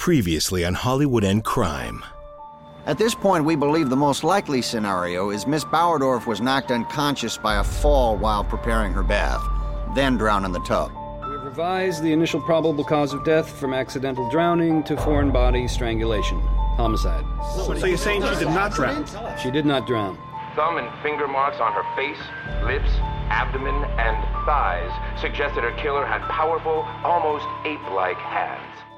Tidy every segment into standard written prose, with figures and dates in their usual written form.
Previously on Hollywood and Crime. At this point, we believe the most likely scenario is Miss Bauerdorf was knocked unconscious by a fall while preparing her bath, then drowned in the tub. We've revised the initial probable cause of death from accidental drowning to foreign body strangulation. Homicide. So you're saying she did not drown? She did not drown. Thumb and finger marks on her face, lips, abdomen, and thighs suggest that her killer had powerful, almost ape-like hands.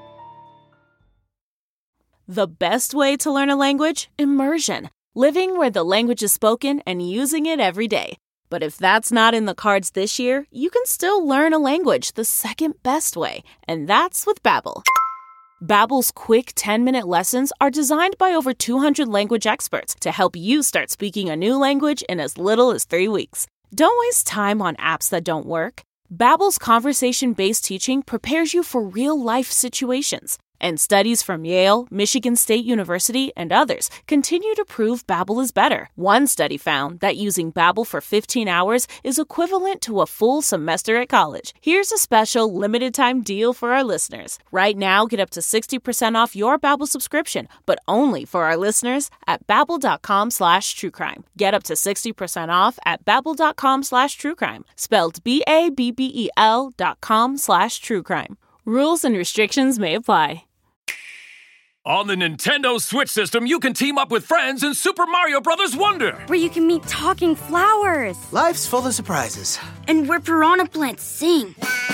The best way to learn a language? Immersion. Living where the language is spoken and using it every day. But if that's not in the cards this year, you can still learn a language the second best way, and that's with Babbel. Babbel's quick 10-minute lessons are designed by over 200 language experts to help you start speaking a new language in as little as 3 weeks. Don't waste time on apps that don't work. Babbel's conversation-based teaching prepares you for real-life situations. And studies from Yale, Michigan State University, and others continue to prove Babbel is better. One study found that using Babbel for 15 hours is equivalent to a full semester at college. Here's a special limited-time deal for our listeners. Right now, get up to 60% off your Babbel subscription, but only for our listeners at Babbel.com/truecrime. Get up to 60% off at Babbel.com/truecrime. Spelled BABBEL.com/truecrime. Rules and restrictions may apply. On the Nintendo Switch system, you can team up with friends in Super Mario Bros. Wonder, where you can meet talking flowers. Life's full of surprises. And where piranha plants sing.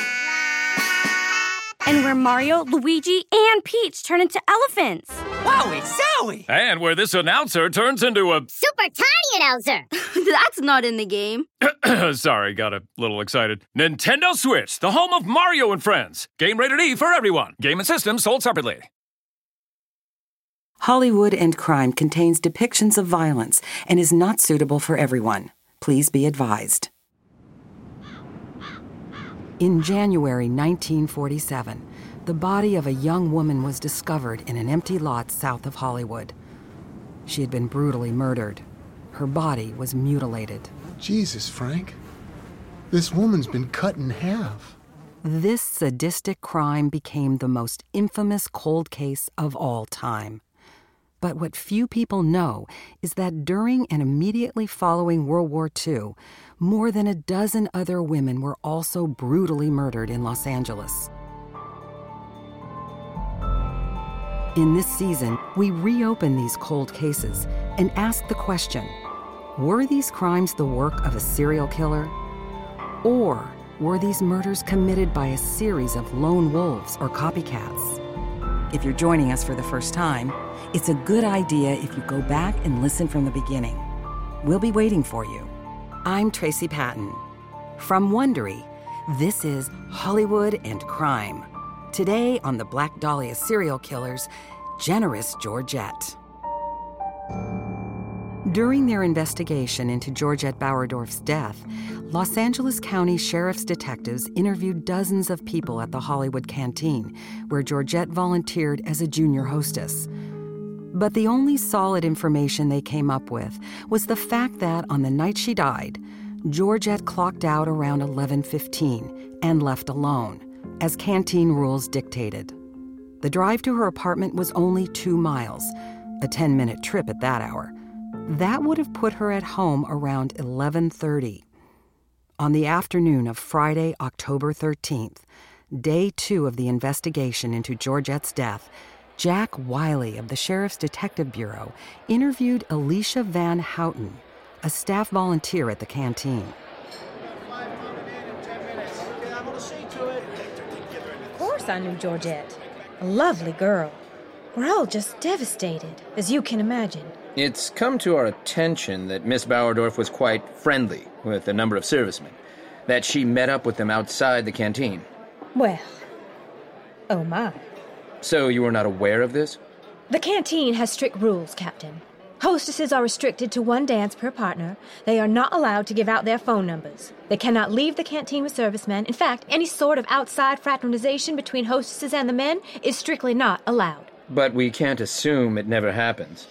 And where Mario, Luigi, and Peach turn into elephants. Wowie zowie! And where this announcer turns into a super tiny announcer. That's not in the game. Sorry, got a little excited. Nintendo Switch, the home of Mario and Friends. Game rated E for everyone. Game and system sold separately. Hollywood and Crime contains depictions of violence and is not suitable for everyone. Please be advised. In January 1947, the body of a young woman was discovered in an empty lot south of Hollywood. She had been brutally murdered. Her body was mutilated. Jesus, Frank. This woman's been cut in half. This sadistic crime became the most infamous cold case of all time. But what few people know is that during and immediately following World War II, more than a dozen other women were also brutally murdered in Los Angeles. In this season, we reopen these cold cases and ask the question, were these crimes the work of a serial killer? Or were these murders committed by a series of lone wolves or copycats? If you're joining us for the first time, it's a good idea if you go back and listen from the beginning. We'll be waiting for you. I'm Tracy Patton. From Wondery, this is Hollywood and Crime. Today on the Black Dahlia serial killers, Generous Georgette. During their investigation into Georgette Bauerdorf's death, Los Angeles County Sheriff's detectives interviewed dozens of people at the Hollywood Canteen, where Georgette volunteered as a junior hostess. But the only solid information they came up with was the fact that on the night she died, Georgette clocked out around 11:15 and left alone, as canteen rules dictated. The drive to her apartment was only 2 miles, a 10-minute trip at that hour. That would have put her at home around 11:30. On the afternoon of Friday, October 13th, day 2 of the investigation into Georgette's death, Jack Wiley of the Sheriff's Detective Bureau interviewed Alicia Van Houten, a staff volunteer at the canteen. Of course I knew Georgette. A lovely girl. We're all just devastated, as you can imagine. It's come to our attention that Miss Bauerdorf was quite friendly with a number of servicemen, that she met up with them outside the canteen. Well, oh my. So you were not aware of this? The canteen has strict rules, Captain. Hostesses are restricted to 1 dance per partner. They are not allowed to give out their phone numbers. They cannot leave the canteen with servicemen. In fact, any sort of outside fraternization between hostesses and the men is strictly not allowed. But we can't assume it never happens.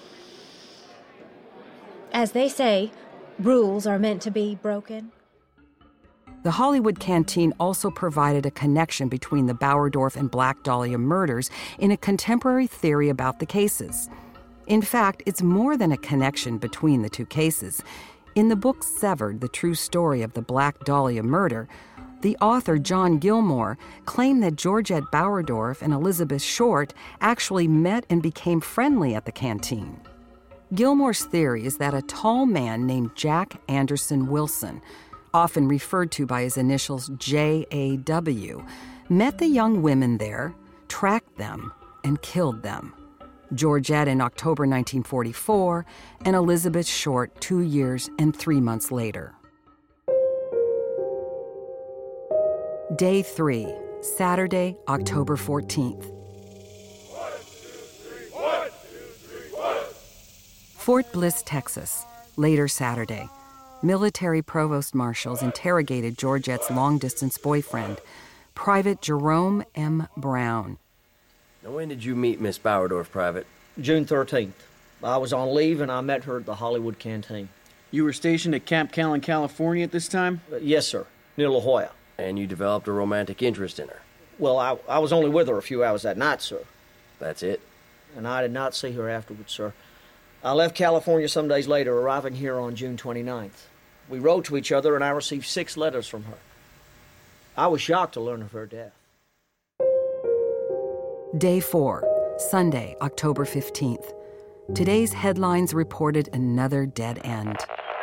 As they say, rules are meant to be broken. The Hollywood Canteen also provided a connection between the Bauerdorf and Black Dahlia murders in a contemporary theory about the cases. In fact, it's more than a connection between the two cases. In the book Severed, the true story of the Black Dahlia murder, the author John Gilmore claimed that Georgette Bauerdorf and Elizabeth Short actually met and became friendly at the canteen. Gilmore's theory is that a tall man named Jack Anderson Wilson, often referred to by his initials JAW, met the young women there, tracked them, and killed them. Georgette in October 1944, and Elizabeth Short 2 years and 3 months later. Day 3, Saturday, October 14th. Fort Bliss, Texas, later Saturday. Military provost marshals interrogated Georgette's long-distance boyfriend, Private Jerome M. Brown. Now, when did you meet Miss Bauerdorf, Private? June 13th. I was on leave, and I met her at the Hollywood Canteen. You were stationed at Camp Callan, California at this time? Yes, sir. Near La Jolla. And you developed a romantic interest in her? Well, I was only with her a few hours that night, sir. That's it? And I did not see her afterwards, sir. I left California some days later, arriving here on June 29th. We wrote to each other, and I received 6 letters from her. I was shocked to learn of her death. Day 4, Sunday, October 15th. Today's headlines reported another dead end.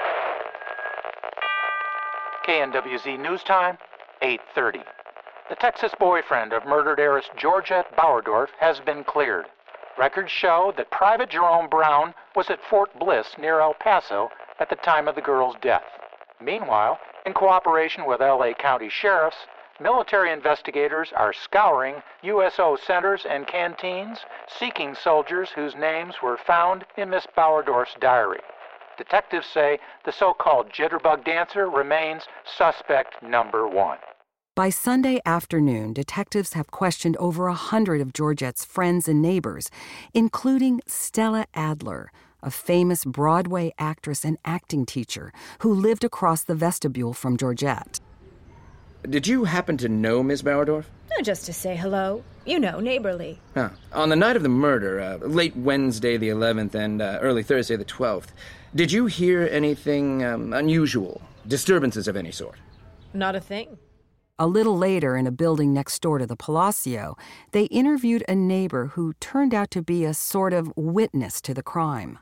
KNWZ News Time, 8:30. The Texas boyfriend of murdered heiress Georgette Bauerdorf has been cleared. Records show that Private Jerome Brown was at Fort Bliss near El Paso at the time of the girl's death. Meanwhile, in cooperation with LA County sheriffs, military investigators are scouring USO centers and canteens, seeking soldiers whose names were found in Miss Bauerdorf's diary. Detectives say the so-called jitterbug dancer remains suspect number 1. By Sunday afternoon, detectives have questioned over 100 of Georgette's friends and neighbors, including Stella Adler, a famous Broadway actress and acting teacher who lived across the vestibule from Georgette. Did you happen to know Miss Bauerdorf? Just to say hello. You know, neighborly. Huh. On the night of the murder, late Wednesday the 11th and early Thursday the 12th, did you hear anything unusual? Disturbances of any sort? Not a thing. A little later, in a building next door to the Palacio, they interviewed a neighbor who turned out to be a sort of witness to the crime.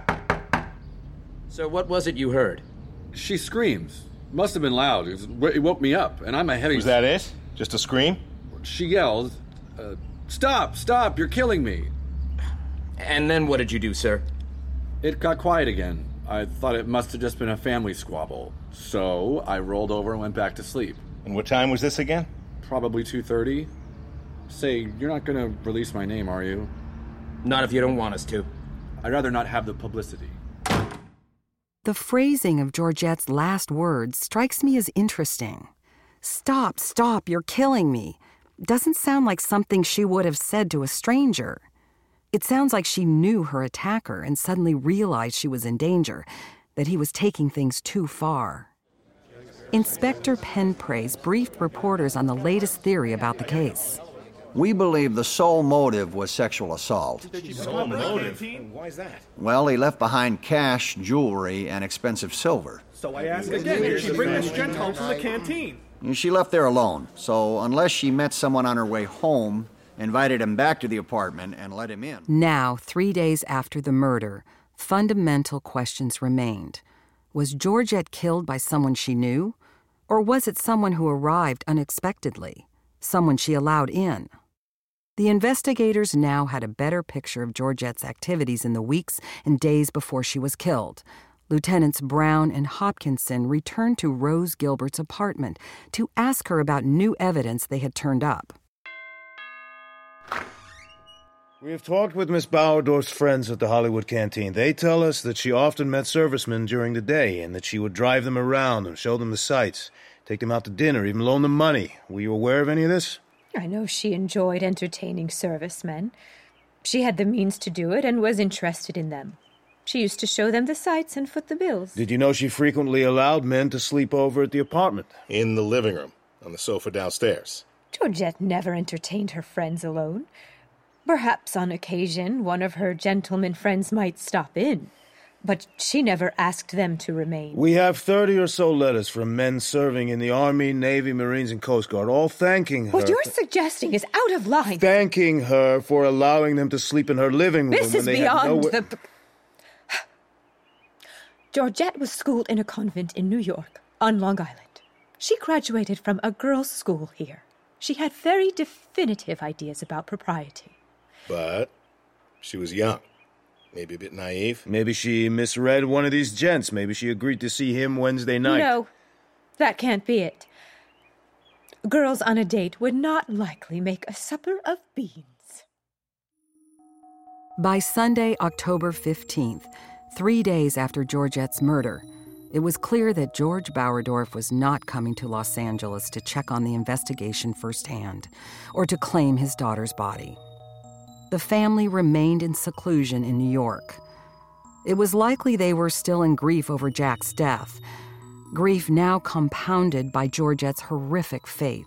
So what was it you heard? She screams. Must have been loud. It woke me up, and I'm a heavy... Was that it? Just a scream? She yelled, Stop, you're killing me. And then what did you do, sir? It got quiet again. I thought it must have just been a family squabble. So I rolled over and went back to sleep. And what time was this again? Probably 2:30. Say, you're not going to release my name, are you? Not if you don't want us to. I'd rather not have the publicity. The phrasing of Georgette's last words strikes me as interesting. Stop, you're killing me. Doesn't sound like something she would have said to a stranger. It sounds like she knew her attacker and suddenly realized she was in danger, that he was taking things too far. Inspector Penpraise briefed reporters on the latest theory about the case. We believe the sole motive was sexual assault. Sole motive? Why is that? Well, he left behind cash, jewelry, and expensive silver. So I ask again, did she bring this gent home from the canteen? She left there alone, so unless she met someone on her way home, invited him back to the apartment, and let him in. Now, 3 days after the murder, fundamental questions remained. Was Georgette killed by someone she knew? Or was it someone who arrived unexpectedly? Someone she allowed in? The investigators now had a better picture of Georgette's activities in the weeks and days before she was killed. Lieutenants Brown and Hopkinson returned to Rose Gilbert's apartment to ask her about new evidence they had turned up. We have talked with Miss Bauerdorf's friends at the Hollywood Canteen. They tell us that she often met servicemen during the day and that she would drive them around and show them the sights, take them out to dinner, even loan them money. Were you aware of any of this? I know she enjoyed entertaining servicemen. She had the means to do it and was interested in them. She used to show them the sights and foot the bills. Did you know she frequently allowed men to sleep over at the apartment? In the living room, on the sofa downstairs. Georgette never entertained her friends alone. Perhaps on occasion one of her gentleman friends might stop in, but she never asked them to remain. We have 30 or so letters from men serving in the Army, Navy, Marines, and Coast Guard, all thanking her. What you're suggesting is out of line. Thanking her for allowing them to sleep in her living room. This is when they beyond had the... Georgette was schooled in a convent in New York, on Long Island. She graduated from a girls' school here. She had very definitive ideas about propriety. But she was young. Maybe a bit naive. Maybe she misread one of these gents. Maybe she agreed to see him Wednesday night. No, that can't be it. Girls on a date would not likely make a supper of beans. By Sunday, October 15th, 3 days after Georgette's murder, it was clear that George Bauerdorf was not coming to Los Angeles to check on the investigation firsthand or to claim his daughter's body. The family remained in seclusion in New York. It was likely they were still in grief over Jack's death, grief now compounded by Georgette's horrific fate.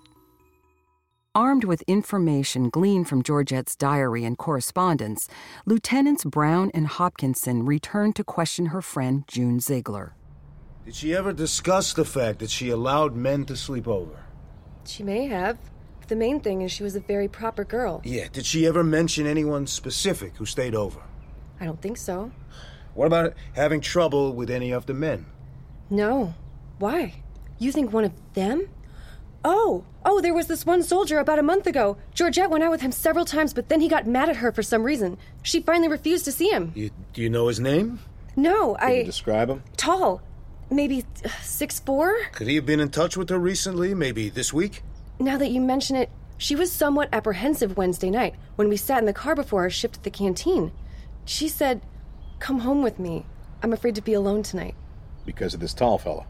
Armed with information gleaned from Georgette's diary and correspondence, Lieutenants Brown and Hopkinson returned to question her friend June Ziegler. Did she ever discuss the fact that she allowed men to sleep over? She may have. The main thing is she was a very proper girl. Yeah, did she ever mention anyone specific who stayed over? I don't think so. What about having trouble with any of the men? No. Why? You think one of them? Oh, there was this one soldier about a month ago. Georgette went out with him several times, but then he got mad at her for some reason. She finally refused to see him. Do you know his name? No, Can you describe him? Tall. Maybe 6'4"? Could he have been in touch with her recently? Maybe this week? Now that you mention it, she was somewhat apprehensive Wednesday night when we sat in the car before our shift at the canteen. She said, "Come home with me. I'm afraid to be alone tonight." Because of this tall fella.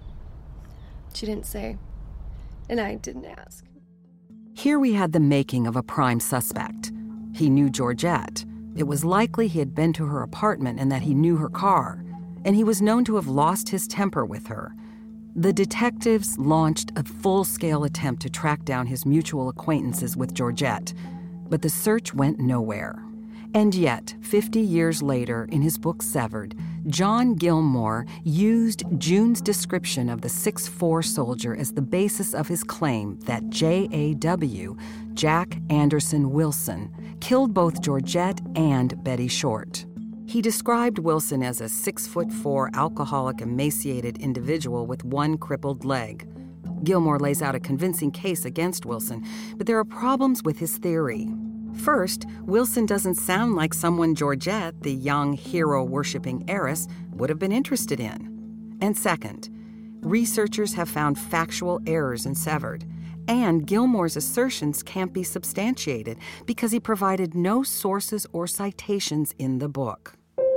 She didn't say. And I didn't ask. Here we had the making of a prime suspect. He knew Georgette. It was likely he had been to her apartment and that he knew her car. And he was known to have lost his temper with her. The detectives launched a full-scale attempt to track down his mutual acquaintances with Georgette, but the search went nowhere. And yet, 50 years later, in his book Severed, John Gilmore used June's description of the 6'4" soldier as the basis of his claim that J.A.W., Jack Anderson Wilson, killed both Georgette and Betty Short. He described Wilson as a 6'4", alcoholic, emaciated individual with one crippled leg. Gilmore lays out a convincing case against Wilson, but there are problems with his theory. First, Wilson doesn't sound like someone Georgette, the young hero-worshipping heiress, would have been interested in. And second, researchers have found factual errors in Severed, and Gilmore's assertions can't be substantiated because he provided no sources or citations in the book.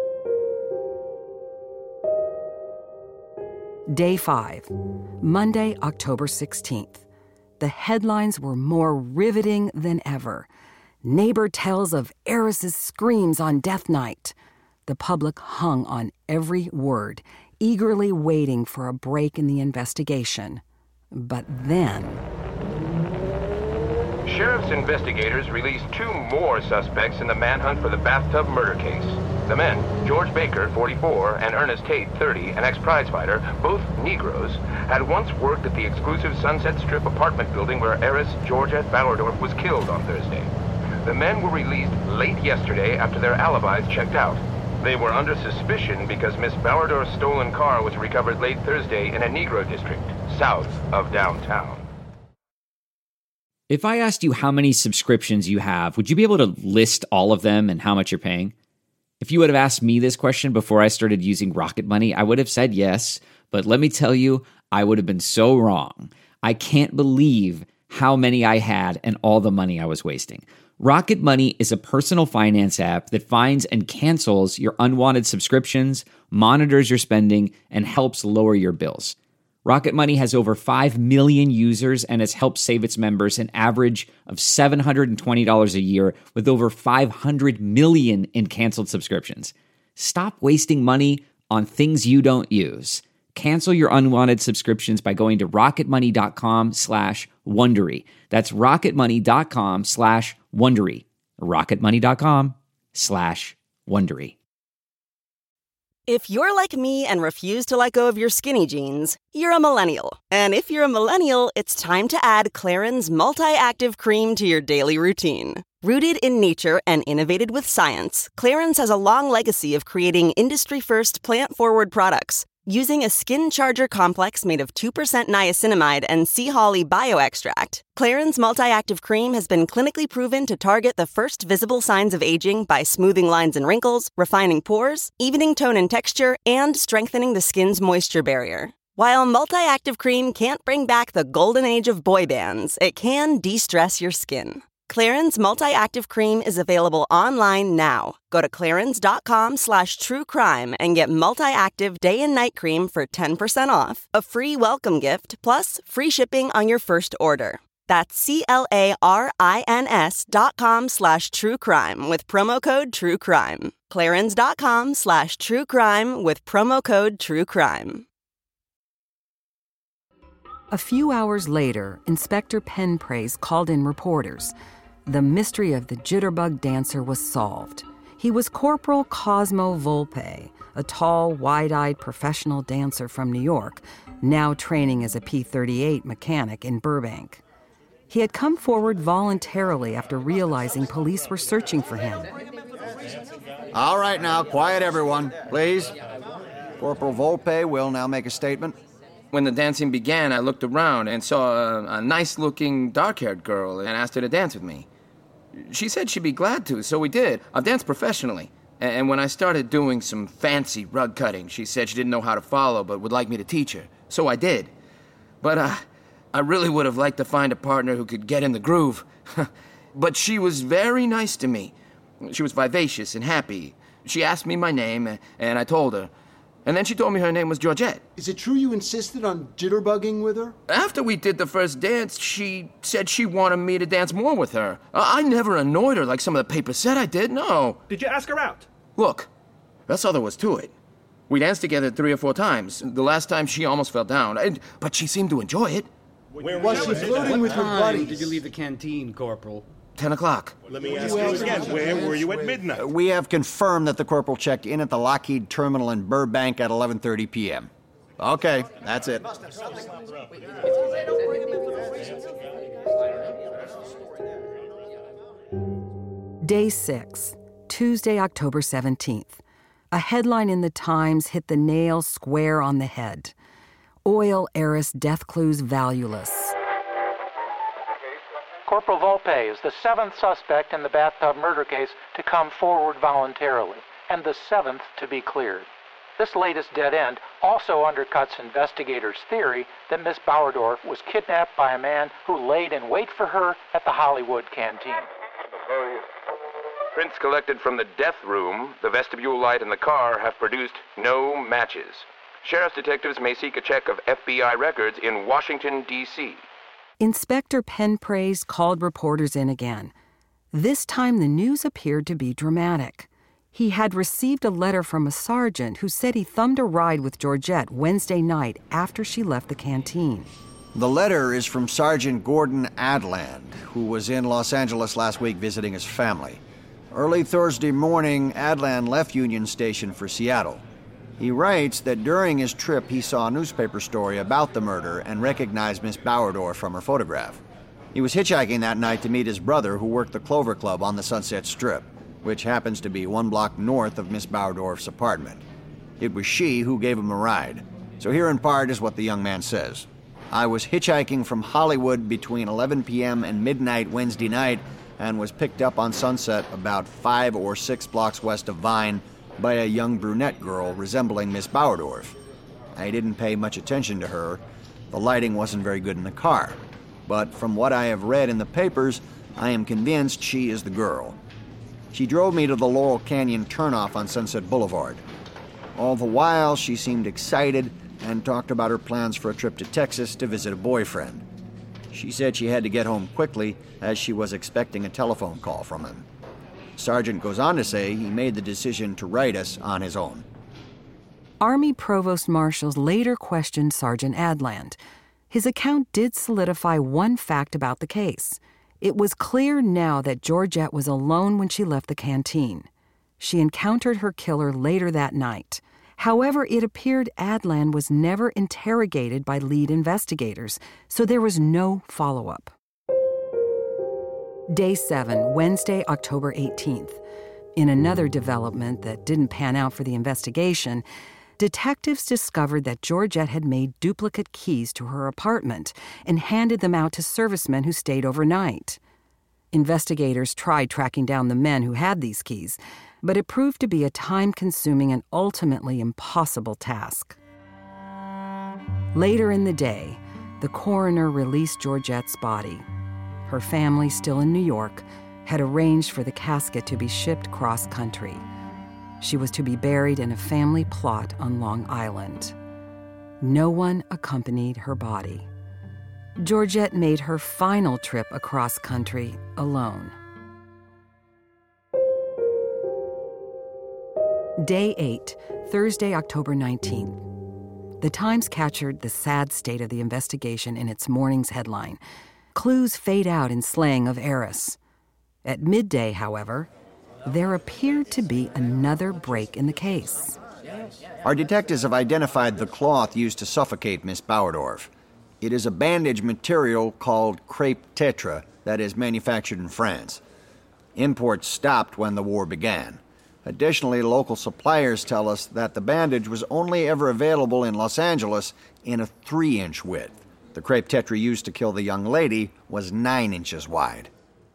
Day 5, Monday, October 16th. The headlines were more riveting than ever. Neighbor tells of heiress's screams on death night. The public hung on every word, eagerly waiting for a break in the investigation. But then... Sheriff's investigators released 2 more suspects in the manhunt for the bathtub murder case. The men, George Baker, 44, and Ernest Tate, 30, an ex-prizefighter, both Negroes, had once worked at the exclusive Sunset Strip apartment building where heiress Georgette Bauerdorf was killed on Thursday. The men were released late yesterday after their alibis checked out. They were under suspicion because Miss Bauerdorf's stolen car was recovered late Thursday in a Negro district, south of downtown. If I asked you how many subscriptions you have, would you be able to list all of them and how much you're paying? If you would have asked me this question before I started using Rocket Money, I would have said yes, but let me tell you, I would have been so wrong. I can't believe how many I had and all the money I was wasting. Rocket Money is a personal finance app that finds and cancels your unwanted subscriptions, monitors your spending, and helps lower your bills. Rocket Money has over 5 million users and has helped save its members an average of $720 a year with over 500 million in canceled subscriptions. Stop wasting money on things you don't use. Cancel your unwanted subscriptions by going to rocketmoney.com/Wondery. That's rocketmoney.com/Wondery. rocketmoney.com/Wondery. If you're like me and refuse to let go of your skinny jeans, you're a millennial. And if you're a millennial, it's time to add Clarins Multi-Active Cream to your daily routine. Rooted in nature and innovated with science, Clarins has a long legacy of creating industry-first plant-forward products. Using a skin charger complex made of 2% niacinamide and sea holly bioextract, Clarins Multi-Active Cream has been clinically proven to target the first visible signs of aging by smoothing lines and wrinkles, refining pores, evening tone and texture, and strengthening the skin's moisture barrier. While Multi-Active Cream can't bring back the golden age of boy bands, it can de-stress your skin. Clarins Multi-Active Cream is available online now. Go to clarins.com/truecrime and get Multi-Active Day and Night Cream for 10% off, a free welcome gift, plus free shipping on your first order. That's CLARINS.com/truecrime with promo code TRUECRIME. Clarins.com/truecrime with promo code TRUECRIME. A few hours later, Inspector Penpraise called in reporters. The mystery of the jitterbug dancer was solved. He was Corporal Cosmo Volpe, a tall, wide-eyed professional dancer from New York, now training as a P-38 mechanic in Burbank. He had come forward voluntarily after realizing police were searching for him. All right now, quiet everyone, please. Corporal Volpe will now make a statement. When the dancing began, I looked around and saw a nice-looking, dark-haired girl and asked her to dance with me. She said she'd be glad to, so we did. I've danced professionally. And when I started doing some fancy rug cutting, she said she didn't know how to follow but would like me to teach her. So I did. But I really would have liked to find a partner who could get in the groove. But she was very nice to me. She was vivacious and happy. She asked me my name, and I told her. And then she told me her name was Georgette. Is it true you insisted on jitterbugging with her? After we did the first dance, she said she wanted me to dance more with her. I never annoyed her like some of the papers said I did, no. Did you ask her out? Look, that's all there was to it. We danced together 3 or 4 times. The last time she almost fell down, but she seemed to enjoy it. Where was she flirting with her buddies? Did you leave the canteen, Corporal? 10 o'clock. Let me ask you again, where were you at midnight? We have confirmed that the corporal checked in at the Lockheed Terminal in Burbank at 11:30 p.m. Okay, that's it. Day 6, Tuesday, October 17th. A headline in the Times hit the nail square on the head. Oil heiress death clues valueless. Corporal Volpe is the 7th suspect in the bathtub murder case to come forward voluntarily, and the 7th to be cleared. This latest dead end also undercuts investigators' theory that Miss Bauerdorf was kidnapped by a man who laid in wait for her at the Hollywood canteen. Prints collected from the death room, the vestibule light, and the car have produced no matches. Sheriff's detectives may seek a check of FBI records in Washington, D.C. Inspector Penpraise called reporters in again. This time the news appeared to be dramatic. He had received a letter from a sergeant who said he thumbed a ride with Georgette Wednesday night after she left the canteen. The letter is from Sergeant Gordon Adland, who was in Los Angeles last week visiting his family. Early Thursday morning, Adland left Union Station for Seattle. He writes that during his trip he saw a newspaper story about the murder and recognized Miss Bauerdorf from her photograph. He was hitchhiking that night to meet his brother who worked the Clover Club on the Sunset Strip, which happens to be 1 block north of Miss Bauerdorf's apartment. It was she who gave him a ride. So here in part is what the young man says. I was hitchhiking from Hollywood between 11 p.m. and midnight Wednesday night and was picked up on Sunset about 5 or 6 blocks west of Vine by a young brunette girl resembling Miss Bauerdorf. I didn't pay much attention to her. The lighting wasn't very good in the car. But from what I have read in the papers, I am convinced she is the girl. She drove me to the Laurel Canyon turnoff on Sunset Boulevard. All the while, she seemed excited and talked about her plans for a trip to Texas to visit a boyfriend. She said she had to get home quickly as she was expecting a telephone call from him. Sargent goes on to say he made the decision to write us on his own. Army Provost Marshals later questioned Sergeant Adland. His account did solidify one fact about the case. It was clear now that Georgette was alone when she left the canteen. She encountered her killer later that night. However, it appeared Adland was never interrogated by lead investigators, so there was no follow-up. Day 7, Wednesday, October 18th. In another development that didn't pan out for the investigation, detectives discovered that Georgette had made duplicate keys to her apartment and handed them out to servicemen who stayed overnight. Investigators tried tracking down the men who had these keys, but it proved to be a time-consuming and ultimately impossible task. Later in the day, the coroner released Georgette's body. Her family, still in New York, had arranged for the casket to be shipped cross-country. She was to be buried in a family plot on Long Island. No one accompanied her body. Georgette made her final trip across country alone. Day 8, Thursday, October 19th. The Times captured the sad state of the investigation in its morning's headline. Clues fade out in slaying of heiress. At midday, however, there appeared to be another break in the case. Our detectives have identified the cloth used to suffocate Miss Bauerdorf. It is a bandage material called crepe tetra that is manufactured in France. Imports stopped when the war began. Additionally, local suppliers tell us that the bandage was only ever available in Los Angeles in a 3-inch width. The crepe tetra used to kill the young lady was 9 inches wide.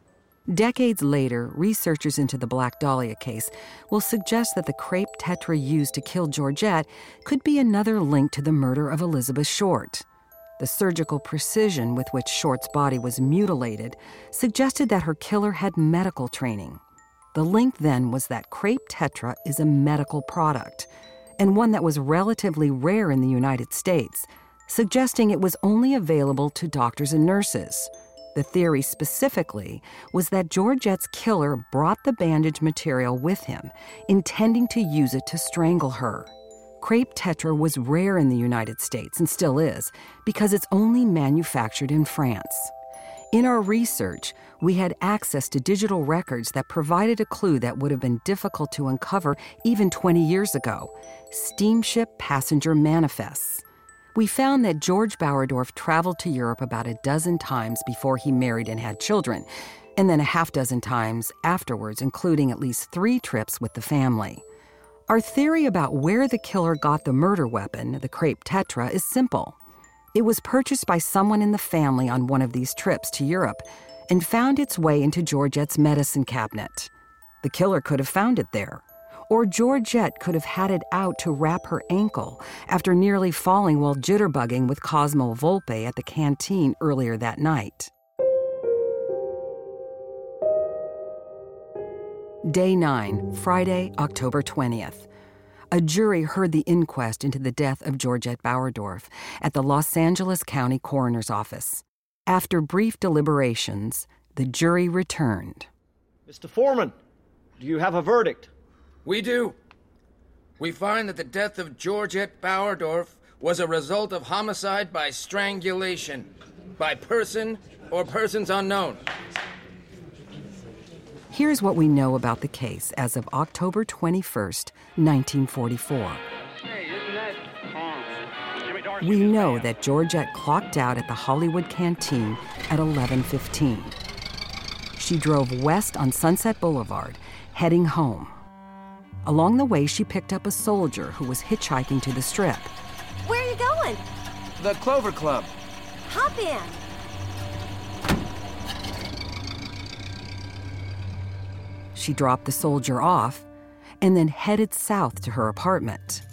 Decades later, researchers into the Black Dahlia case will suggest that the crepe tetra used to kill Georgette could be another link to the murder of Elizabeth Short. The surgical precision with which Short's body was mutilated suggested that her killer had medical training. The link then was that crepe tetra is a medical product, and one that was relatively rare in the United States, suggesting it was only available to doctors and nurses. The theory specifically was that Georgette's killer brought the bandage material with him, intending to use it to strangle her. Crepe tetra was rare in the United States, and still is, because it's only manufactured in France. In our research, we had access to digital records that provided a clue that would have been difficult to uncover even 20 years ago: steamship passenger manifests. We found that George Bauerdorf traveled to Europe about a dozen times before he married and had children, and then a half dozen times afterwards, including at least 3 trips with the family. Our theory about where the killer got the murder weapon, the crepe tetra, is simple. It was purchased by someone in the family on one of these trips to Europe and found its way into Georgette's medicine cabinet. The killer could have found it there. Or Georgette could have had it out to wrap her ankle after nearly falling while jitterbugging with Cosmo Volpe at the canteen earlier that night. Day 9, Friday, October 20th. A jury heard the inquest into the death of Georgette Bauerdorf at the Los Angeles County Coroner's Office. After brief deliberations, the jury returned. Mr. Foreman, do you have a verdict? We do. We find that the death of Georgette Bauerdorf was a result of homicide by strangulation, by person or persons unknown. Here's what we know about the case as of October 21st, 1944. We know that Georgette clocked out at the Hollywood Canteen at 11:15. She drove west on Sunset Boulevard, heading home. Along the way, she picked up a soldier who was hitchhiking to the Strip. Where are you going? The Clover Club. Hop in. She dropped the soldier off and then headed south to her apartment.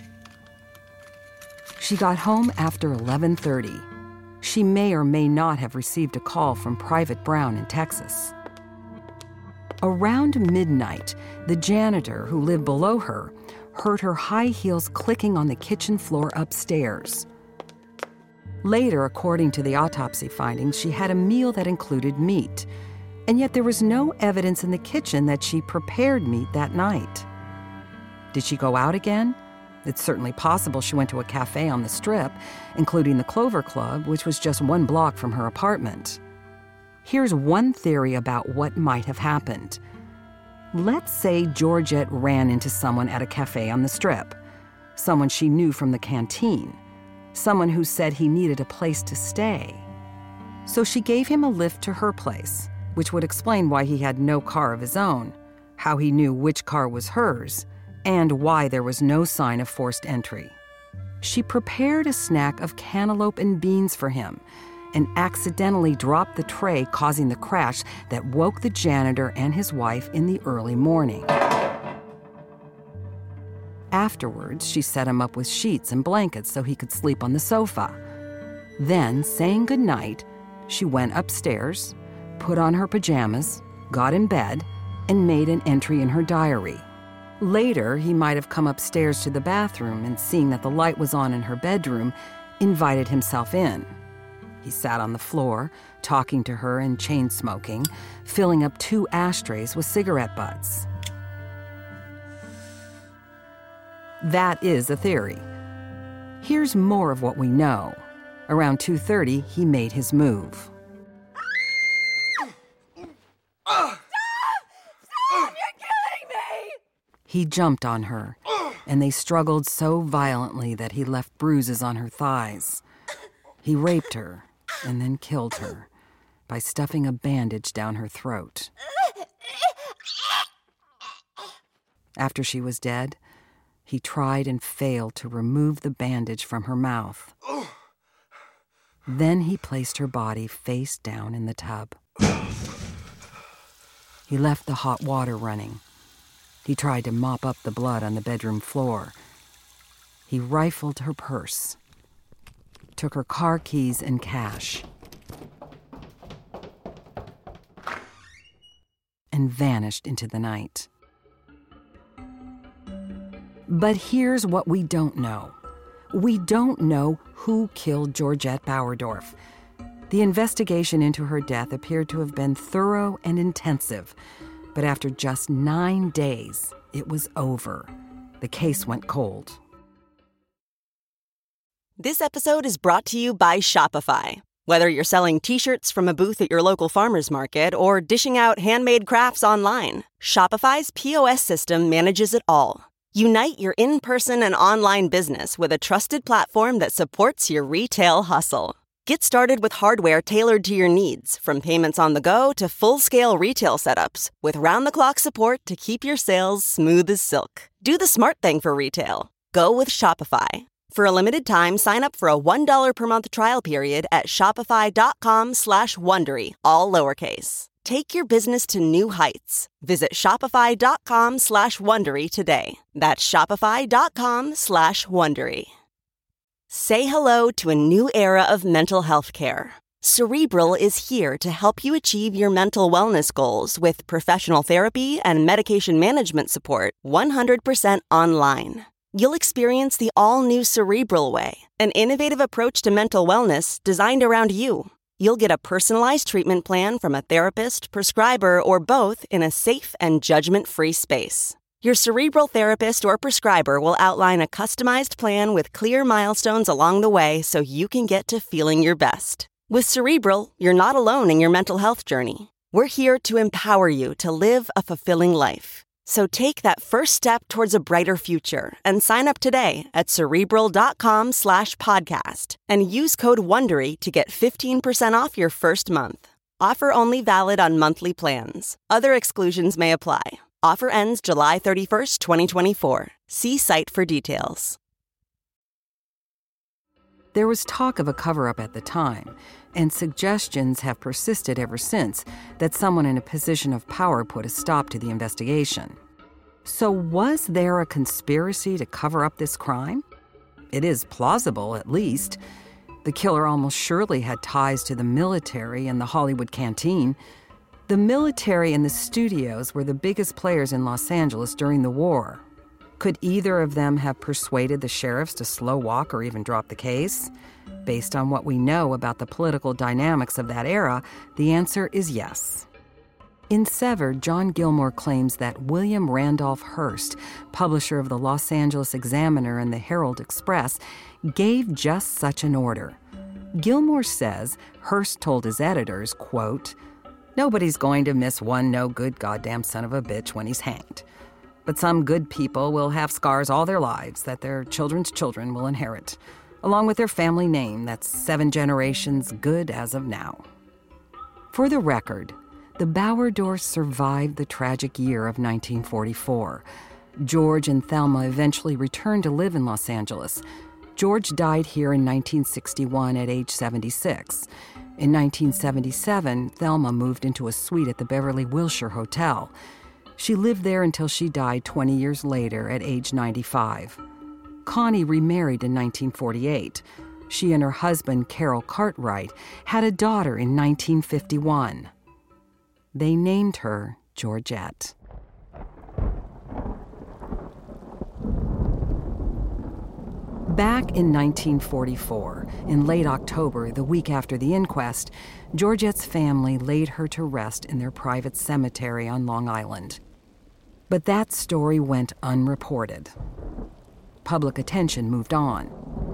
She got home after 11:30. She may or may not have received a call from Private Brown in Texas. Around midnight, the janitor who lived below her heard her high heels clicking on the kitchen floor upstairs. Later, according to the autopsy findings, she had a meal that included meat. And yet there was no evidence in the kitchen that she prepared meat that night. Did she go out again? It's certainly possible she went to a cafe on the Strip, including the Clover Club, which was just 1 block from her apartment. Here's one theory about what might have happened. Let's say Georgette ran into someone at a cafe on the Strip, someone she knew from the canteen, someone who said he needed a place to stay. So she gave him a lift to her place, which would explain why he had no car of his own, how he knew which car was hers, and why there was no sign of forced entry. She prepared a snack of cantaloupe and beans for him and accidentally dropped the tray, causing the crash that woke the janitor and his wife in the early morning. Afterwards, she set him up with sheets and blankets so he could sleep on the sofa. Then, saying goodnight, she went upstairs, put on her pajamas, got in bed, and made an entry in her diary. Later, he might have come upstairs to the bathroom and, seeing that the light was on in her bedroom, invited himself in. He sat on the floor, talking to her and chain-smoking, filling up 2 ashtrays with cigarette butts. That is a theory. Here's more of what we know. Around 2:30, he made his move. He jumped on her, and they struggled so violently that he left bruises on her thighs. He raped her and then killed her by stuffing a bandage down her throat. After she was dead, he tried and failed to remove the bandage from her mouth. Then he placed her body face down in the tub. He left the hot water running. He tried to mop up the blood on the bedroom floor. He rifled her purse, took her car keys and cash, and vanished into the night. But here's what we don't know. We don't know who killed Georgette Bauerdorf. The investigation into her death appeared to have been thorough and intensive, but after just 9 days, it was over. The case went cold. This episode is brought to you by Shopify. Whether you're selling t-shirts from a booth at your local farmer's market or dishing out handmade crafts online, Shopify's POS system manages it all. Unite your in-person and online business with a trusted platform that supports your retail hustle. Get started with hardware tailored to your needs, from payments on the go to full-scale retail setups, with round-the-clock support to keep your sales smooth as silk. Do the smart thing for retail. Go with Shopify. For a limited time, sign up for a $1 per month trial period at shopify.com/Wondery, all lowercase. Take your business to new heights. Visit shopify.com/Wondery today. That's shopify.com/Wondery. Say hello to a new era of mental health care. Cerebral is here to help you achieve your mental wellness goals with professional therapy and medication management support 100% online. You'll experience the all-new Cerebral Way, an innovative approach to mental wellness designed around you. You'll get a personalized treatment plan from a therapist, prescriber, or both in a safe and judgment-free space. Your Cerebral therapist or prescriber will outline a customized plan with clear milestones along the way so you can get to feeling your best. With Cerebral, you're not alone in your mental health journey. We're here to empower you to live a fulfilling life. So take that first step towards a brighter future and sign up today at Cerebral.com/podcast and use code WONDERY to get 15% off your first month. Offer only valid on monthly plans. Other exclusions may apply. Offer ends July 31st, 2024. See site for details. There was talk of a cover-up at the time, and suggestions have persisted ever since that someone in a position of power put a stop to the investigation. So was there a conspiracy to cover up this crime? It is plausible, at least. The killer almost surely had ties to the military and the Hollywood Canteen. The military and the studios were the biggest players in Los Angeles during the war. Could either of them have persuaded the sheriffs to slow walk or even drop the case? Based on what we know about the political dynamics of that era, the answer is yes. In Severed, John Gilmore claims that William Randolph Hearst, publisher of the Los Angeles Examiner and the Herald Express, gave just such an order. Gilmore says Hearst told his editors, quote, "Nobody's going to miss one no good goddamn son of a bitch when he's hanged. But some good people will have scars all their lives that their children's children will inherit, along with their family name that's 7 generations good as of now." For the record, the Bauerdorfs survived the tragic year of 1944. George and Thelma eventually returned to live in Los Angeles. George died here in 1961 at age 76. In 1977, Thelma moved into a suite at the Beverly Wilshire Hotel. She lived there until she died 20 years later at age 95. Connie remarried in 1948. She and her husband, Carol Cartwright, had a daughter in 1951. They named her Georgette. Back in 1944, in late October, the week after the inquest, Georgette's family laid her to rest in their private cemetery on Long Island. But that story went unreported. Public attention moved on.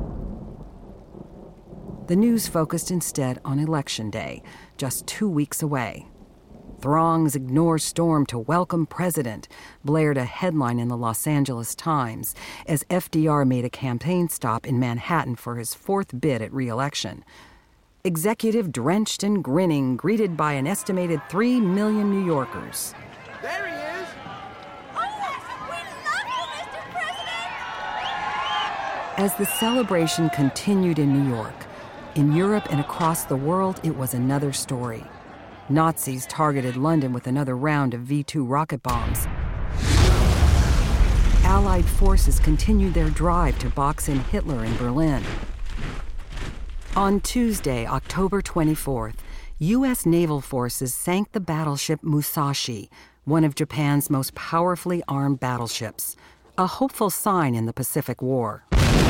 The news focused instead on Election Day, just 2 weeks away. "Throngs ignore storm to welcome president," blared a headline in the Los Angeles Times as FDR made a campaign stop in Manhattan for his 4th bid at re-election. Executive drenched and grinning, greeted by an estimated 3 million New Yorkers. There he is! Oh, yes! We love you, Mr. President! As the celebration continued in New York, in Europe and across the world, it was another story. Nazis targeted London with another round of V-2 rocket bombs. Allied forces continued their drive to box in Hitler in Berlin. On Tuesday, October 24th, U.S. naval forces sank the battleship Musashi, one of Japan's most powerfully armed battleships, a hopeful sign in the Pacific War.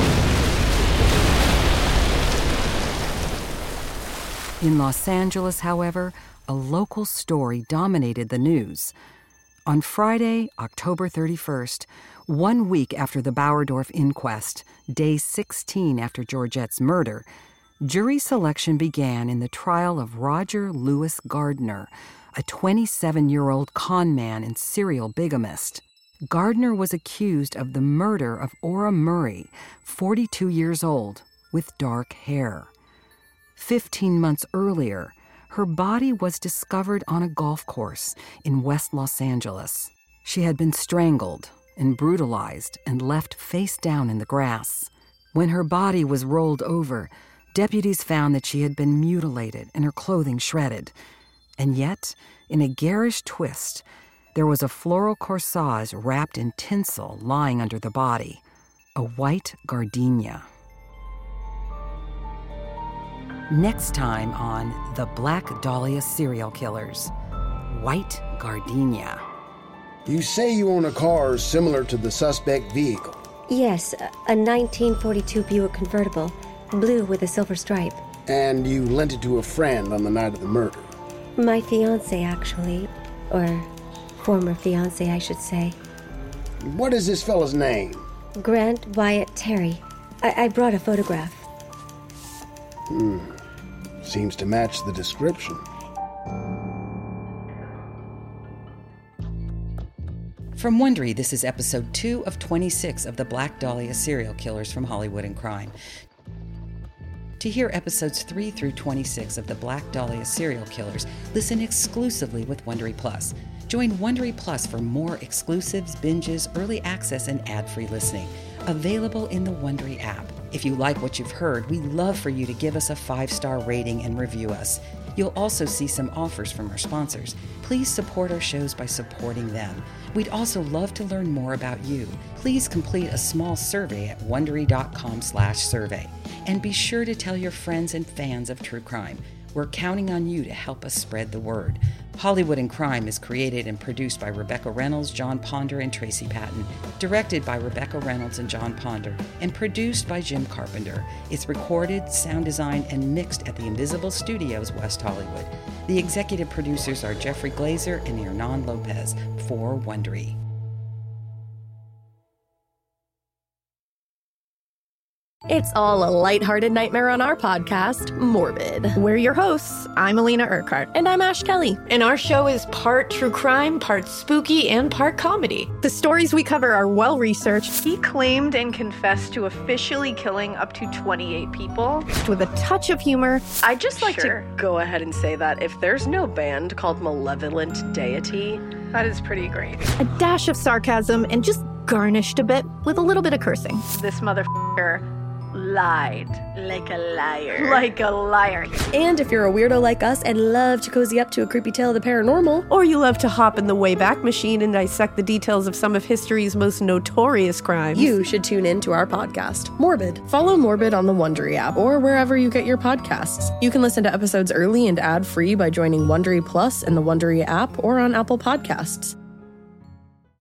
In Los Angeles, however, a local story dominated the news. On Friday, October 31st, 1 week after the Bauerdorf inquest, day 16 after Georgette's murder, jury selection began in the trial of Roger Lewis Gardner, a 27-year-old con man and serial bigamist. Gardner was accused of the murder of Ora Murray, 42 years old, with dark hair. 15 months earlier, her body was discovered on a golf course in West Los Angeles. She had been strangled and brutalized and left face down in the grass. When her body was rolled over, deputies found that she had been mutilated and her clothing shredded. And yet, in a garish twist, there was a floral corsage wrapped in tinsel lying under the body, a white gardenia. Next time on The Black Dahlia Serial Killers, white gardenia. You say you own a car similar to the suspect vehicle. Yes, a 1942 Buick convertible, blue with a silver stripe. And you lent it to a friend on the night of the murder. My fiancé, actually. Or former fiancé, I should say. What is this fella's name? Grant Wyatt Terry. I brought a photograph. Seems to match the description. From Wondery, this is episode 2 of 26 of the Black Dahlia Serial Killers from Hollywood and Crime. To hear episodes 3 through 26 of the Black Dahlia Serial Killers, listen exclusively with Wondery Plus. Join Wondery Plus for more exclusives, binges, early access, and ad-free listening. Available in the Wondery app. If you like what you've heard, we'd love for you to give us a 5-star rating and review us. You'll also see some offers from our sponsors. Please support our shows by supporting them. We'd also love to learn more about you. Please complete a small survey at Wondery.com/survey. And be sure to tell your friends and fans of true crime. We're counting on you to help us spread the word. Hollywood and Crime is created and produced by Rebecca Reynolds, John Ponder, and Tracy Patton. Directed by Rebecca Reynolds and John Ponder. And produced by Jim Carpenter. It's recorded, sound designed, and mixed at the Invisible Studios, West Hollywood. The executive producers are Jeffrey Glazer and Hernan Lopez for Wondery. It's all a lighthearted nightmare on our podcast, Morbid. We're your hosts. I'm Alina Urquhart. And I'm Ash Kelly. And our show is part true crime, part spooky, and part comedy. The stories we cover are well-researched. He claimed and confessed to officially killing up to 28 people. With a touch of humor. I'd just like to go ahead and say that if there's no band called Malevolent Deity, that is pretty great. A dash of sarcasm and just garnished a bit with a little bit of cursing. This motherfucker lied. Like a liar. Like a liar. And if you're a weirdo like us and love to cozy up to a creepy tale of the paranormal, or you love to hop in the Wayback Machine and dissect the details of some of history's most notorious crimes, you should tune in to our podcast, Morbid. Follow Morbid on the Wondery app or wherever you get your podcasts. You can listen to episodes early and ad-free by joining Wondery Plus in the Wondery app or on Apple Podcasts.